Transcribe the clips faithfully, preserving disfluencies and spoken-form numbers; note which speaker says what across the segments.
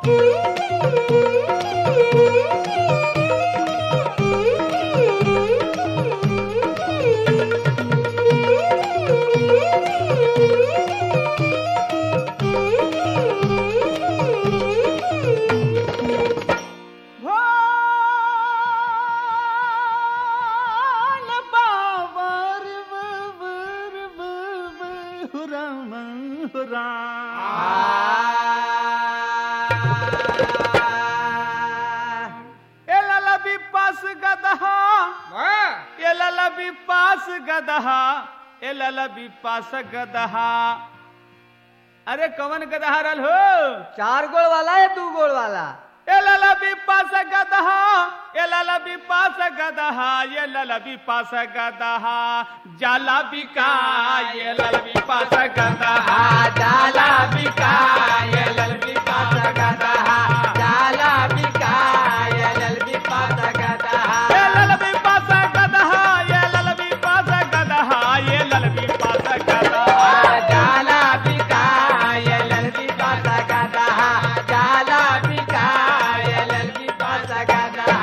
Speaker 1: पास गदहा। अरे कवन गदहा रल हो?
Speaker 2: चार गोड़ वाला या दू गोड़ वाला?
Speaker 1: ए लला पास गदहा, ए लला पास गदहा, ये लला पास गदहा, जाला बिका ये लला पास गदहा,
Speaker 2: जाला बिका ये लला पास गदहा, जाला बिका ये लला पास गदहा,
Speaker 1: ये लला पास गदहा, ये लला पास गदहा, ये लला पास गदहा,
Speaker 2: जाला बिका ये लला पास गदहा, जाला बिका ये लला पास गदहा।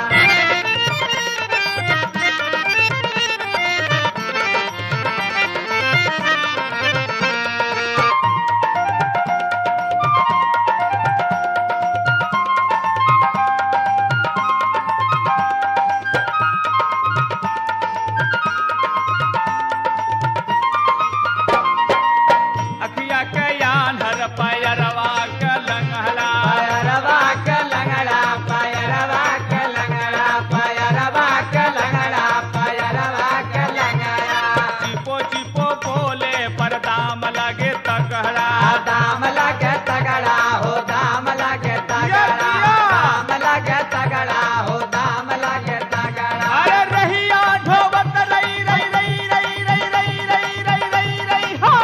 Speaker 1: अखिया के यान हर पैरवा के लंगड़ा,
Speaker 2: पैरवा के लंगड़ा, पैरवा के लंगड़ा, पैरवा के लंगड़ा, पैरवा के लंगड़ा।
Speaker 1: चिपो चिपो बोले पर दाम लगे तगड़ा,
Speaker 2: दाम लगे तगड़ा हो, दाम लगे तगड़ा, दाम लगे तगड़ा हो, दाम लगे तगड़ा।
Speaker 1: अरे रहिया ढोबत रई रई रई रई रई रई रई रई रई रई हो,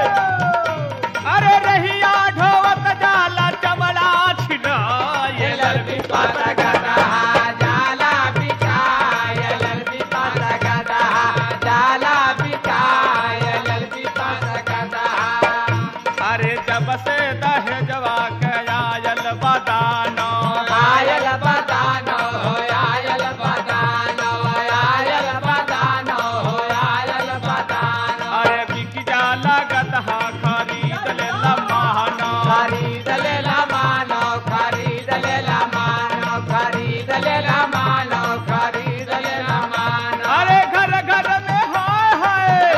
Speaker 1: अरे रहिया ढोबत जाला चमड़ा छिड़ा, ये ललबी पास
Speaker 2: गदहा, जाला बिका ये ललबी पास गदहा, जाला बिका ये ललबी पास गदहा।
Speaker 1: अरे जब से दहेजवा के आयल बदानो,
Speaker 2: आयल बदानो हो, आयल बदानो, आयल बदानो हो, आयल बदानो।
Speaker 1: अरे बिक जाला गदहा खरीद ले लमानो,
Speaker 2: खरीद ले ला मानो, खरीद ले ला मानो, खरीद ले ला मानो, खरीद ले ला मानो।
Speaker 1: अरे घर घर में हाय हाय,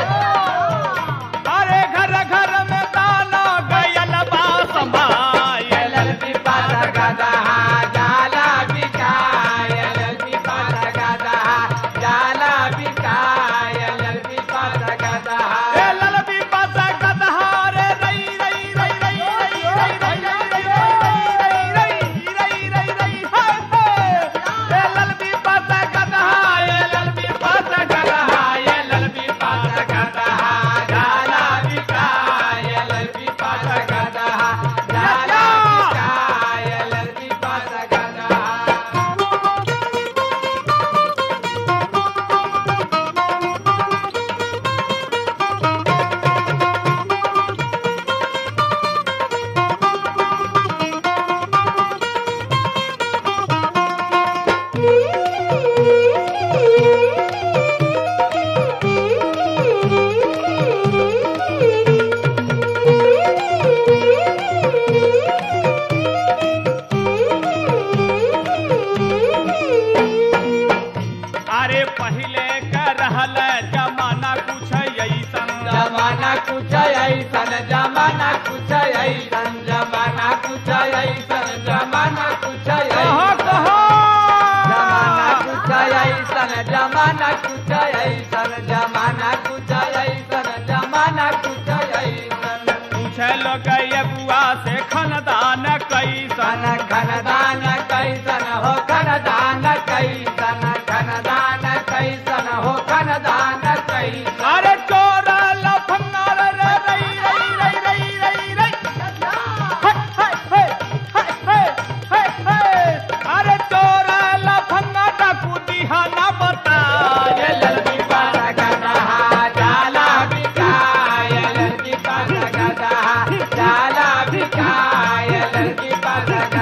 Speaker 1: अरे घर घर में दाना गयल बा संभाल,
Speaker 2: ये ललबी पास गदहा, जाला बिका ये ललबी पास गदहा, जाला बिका ये ललबी पास गदहा।
Speaker 1: ए ललबी पास गदहा रे रई रई रई रई रई रई रई रई रई रई रई रई रई हाय हाय। ए ललबी पास गदहा, ए ललबी पास गदहा, ए ललबी पास गदहा,
Speaker 2: जाला बिका ये ललबी पास गदहा, जाला बिका ये ललबी पास गदहा।
Speaker 1: अरे पहले का रहल जमाना कुछ ऐसन,
Speaker 2: जमाना कुछ ऐसन, जमाना कुछ ऐसन, जमाना कुछ ऐसन, जमाना कुछ
Speaker 1: कहो
Speaker 2: ऐसन,
Speaker 1: कहो
Speaker 2: जमाना कुछ ऐसन, जमाना कुछ ऐसन, जमाना कुछ ऐसन, जमाना कुछ ऐसन।
Speaker 1: पूछे लोग ये बुआ से खानदान कैसन,
Speaker 2: खन खनदान कैसन हो, खनदान कैसन, खनदान कैसन हो, खनदान कैसन।
Speaker 1: अरे चोरा लफंगर रे रई रई रई रई रई रई, हाय हाय हाय हाय हाय हाय। अरे चोरा लफंगा डाकू दिहाना बता,
Speaker 2: ये ललबी पास गदहा, जाला बिका ये ललबी पास गदहा, जाला बिका ये ललबी पास गदहा।